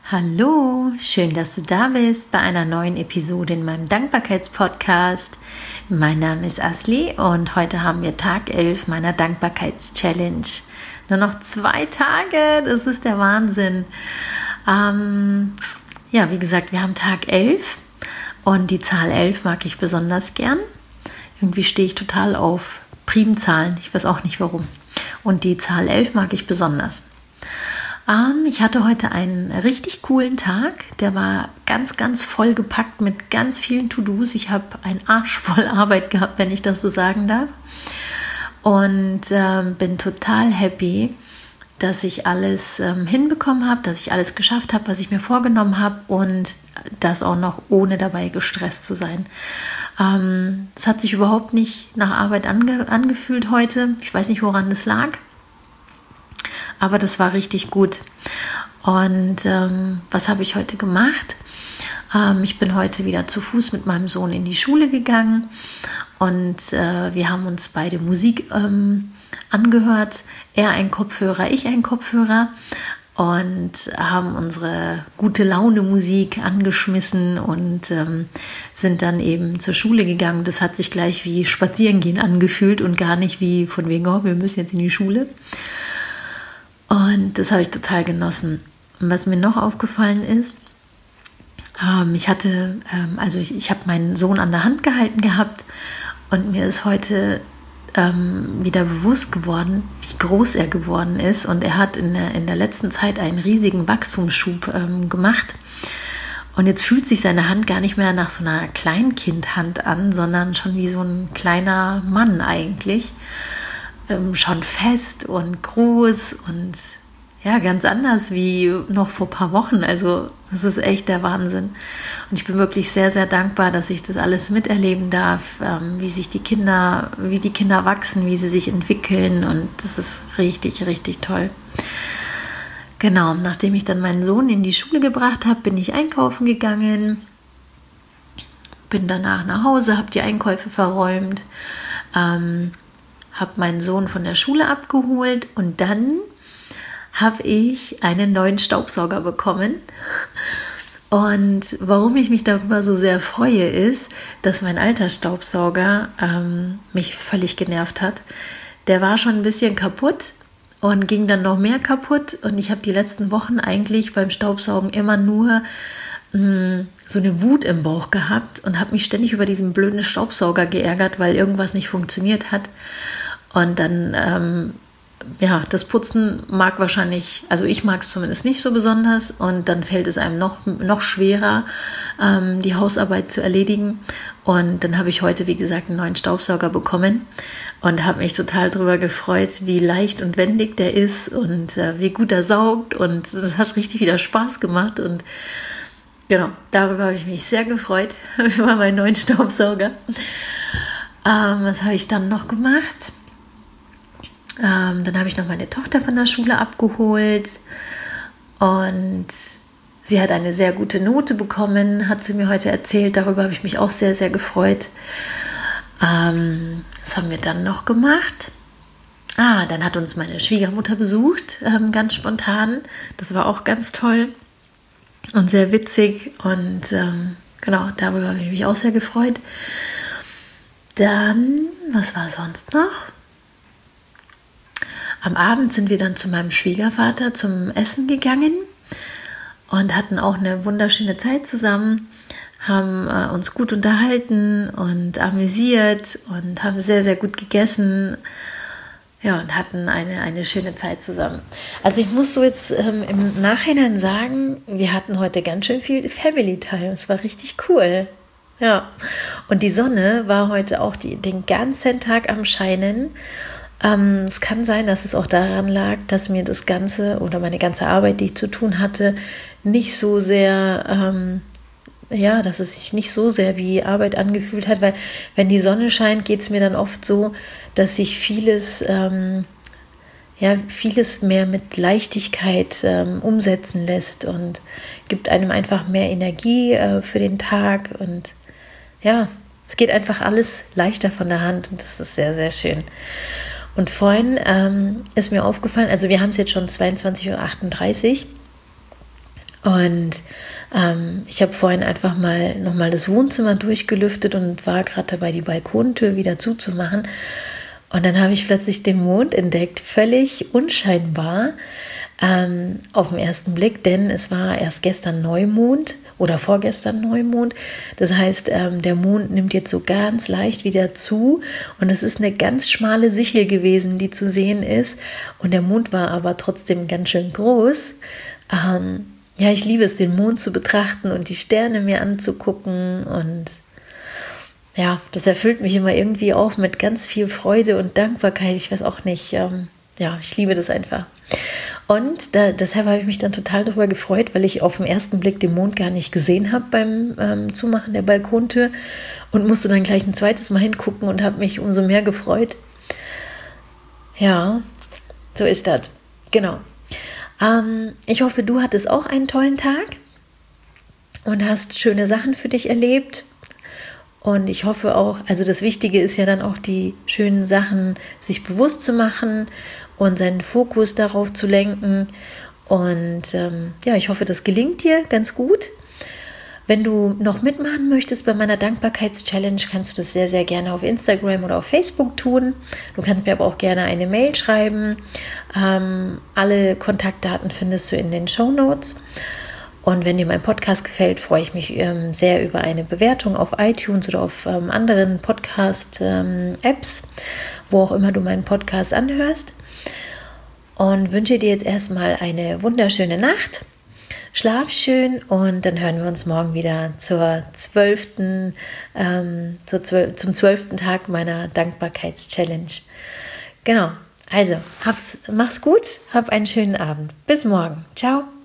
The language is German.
Hallo, schön, dass du da bist bei einer neuen Episode in meinem Dankbarkeitspodcast. Mein Name ist Asli und heute haben wir Tag 11 meiner Dankbarkeitschallenge. Nur noch 2 Tage, das ist der Wahnsinn. Wie gesagt, wir haben Tag 11 und die Zahl 11 mag ich besonders gern. Irgendwie stehe ich total auf Primzahlen, ich weiß auch nicht warum. Und die Zahl 11 mag ich besonders. Ich hatte heute einen richtig coolen Tag. Der war ganz, ganz voll gepackt mit ganz vielen To-Dos. Ich habe einen Arsch voll Arbeit gehabt, wenn ich das so sagen darf. Und bin total happy, dass ich alles hinbekommen habe, dass ich alles geschafft habe, was ich mir vorgenommen habe und das auch noch ohne dabei gestresst zu sein. Es hat sich überhaupt nicht nach Arbeit angefühlt heute. Ich weiß nicht, woran das lag. Aber das war richtig gut. Und was habe ich heute gemacht? Ich bin heute wieder zu Fuß mit meinem Sohn in die Schule gegangen und wir haben uns beide Musik angehört. Er ein Kopfhörer, ich ein Kopfhörer und haben unsere gute Laune Musik angeschmissen und sind dann eben zur Schule gegangen. Das hat sich gleich wie Spazierengehen angefühlt und gar nicht wie von wegen, oh, wir müssen jetzt in die Schule. Und das habe ich total genossen. Und was mir noch aufgefallen ist, ich habe meinen Sohn an der Hand gehalten gehabt und mir ist heute wieder bewusst geworden, wie groß er geworden ist. Und er hat in der letzten Zeit einen riesigen Wachstumsschub gemacht. Und jetzt fühlt sich seine Hand gar nicht mehr nach so einer Kleinkindhand an, sondern schon wie so ein kleiner Mann eigentlich. Schon fest und groß und ja, ganz anders wie noch vor ein paar Wochen. Also das ist echt der Wahnsinn. Und ich bin wirklich sehr, sehr dankbar, dass ich das alles miterleben darf, wie die Kinder wachsen, wie sie sich entwickeln. Und das ist richtig, richtig toll. Genau, nachdem ich dann meinen Sohn in die Schule gebracht habe, bin ich einkaufen gegangen, bin danach nach Hause, habe die Einkäufe verräumt, habe meinen Sohn von der Schule abgeholt und dann habe ich einen neuen Staubsauger bekommen. Und warum ich mich darüber so sehr freue, ist, dass mein alter Staubsauger mich völlig genervt hat. Der war schon ein bisschen kaputt und ging dann noch mehr kaputt. Und ich habe die letzten Wochen eigentlich beim Staubsaugen immer nur so eine Wut im Bauch gehabt und habe mich ständig über diesen blöden Staubsauger geärgert, weil irgendwas nicht funktioniert hat. Und dann, das Putzen mag wahrscheinlich, also ich mag es zumindest nicht so besonders und dann fällt es einem noch schwerer, die Hausarbeit zu erledigen. Und dann habe ich heute, wie gesagt, einen neuen Staubsauger bekommen und habe mich total darüber gefreut, wie leicht und wendig der ist und wie gut er saugt und das hat richtig wieder Spaß gemacht und genau, darüber habe ich mich sehr gefreut, über meinen neuen Staubsauger. Was habe ich dann noch gemacht? Dann habe ich noch meine Tochter von der Schule abgeholt und sie hat eine sehr gute Note bekommen, hat sie mir heute erzählt. Darüber habe ich mich auch sehr, sehr gefreut. Was haben wir dann noch gemacht? Dann hat uns meine Schwiegermutter besucht, ganz spontan. Das war auch ganz toll und sehr witzig und genau, darüber habe ich mich auch sehr gefreut. Dann, was war sonst noch? Am Abend sind wir dann zu meinem Schwiegervater zum Essen gegangen und hatten auch eine wunderschöne Zeit zusammen, haben uns gut unterhalten und amüsiert und haben sehr, sehr gut gegessen. Ja, und hatten eine schöne Zeit zusammen. Also ich muss so jetzt im Nachhinein sagen, wir hatten heute ganz schön viel Family Time. Es war richtig cool. Ja, und die Sonne war heute auch den ganzen Tag am Scheinen. Es kann sein, dass es auch daran lag, dass mir das Ganze oder meine ganze Arbeit, die ich zu tun hatte, nicht so sehr, dass es sich nicht so sehr wie Arbeit angefühlt hat, weil wenn die Sonne scheint, geht es mir dann oft so, dass sich vieles mehr mit Leichtigkeit umsetzen lässt und gibt einem einfach mehr Energie für den Tag und ja, es geht einfach alles leichter von der Hand und das ist sehr, sehr schön. Und vorhin ist mir aufgefallen, also wir haben es jetzt schon 22:38 Uhr Und ich habe vorhin einfach mal nochmal das Wohnzimmer durchgelüftet und war gerade dabei, die Balkontür wieder zuzumachen. Und dann habe ich plötzlich den Mond entdeckt, völlig unscheinbar auf den ersten Blick, denn es war erst gestern Neumond oder vorgestern Neumond. Das heißt, der Mond nimmt jetzt so ganz leicht wieder zu und es ist eine ganz schmale Sichel gewesen, die zu sehen ist. Und der Mond war aber trotzdem ganz schön groß. Ja, ich liebe es, den Mond zu betrachten und die Sterne mir anzugucken und ja, das erfüllt mich immer irgendwie auch mit ganz viel Freude und Dankbarkeit. Ich weiß auch nicht, ja, ich liebe das einfach. Und deshalb habe ich mich dann total darüber gefreut, weil ich auf den ersten Blick den Mond gar nicht gesehen habe beim Zumachen der Balkontür und musste dann gleich ein zweites Mal hingucken und habe mich umso mehr gefreut. Ja, so ist das. Genau. Ich hoffe, du hattest auch einen tollen Tag und hast schöne Sachen für dich erlebt. Und ich hoffe auch, also das Wichtige ist ja dann auch die schönen Sachen, sich bewusst zu machen und seinen Fokus darauf zu lenken. Und ja, ich hoffe, das gelingt dir ganz gut. Wenn du noch mitmachen möchtest bei meiner Dankbarkeits-Challenge, kannst du das sehr, sehr gerne auf Instagram oder auf Facebook tun. Du kannst mir aber auch gerne eine Mail schreiben. Alle Kontaktdaten findest du in den Shownotes. Und wenn dir mein Podcast gefällt, freue ich mich sehr über eine Bewertung auf iTunes oder auf anderen Podcast-Apps, wo auch immer du meinen Podcast anhörst. Und wünsche dir jetzt erstmal eine wunderschöne Nacht. Schlaf schön und dann hören wir uns morgen wieder zum 12. Tag meiner Dankbarkeits-Challenge. Genau, also mach's gut, hab einen schönen Abend. Bis morgen. Ciao.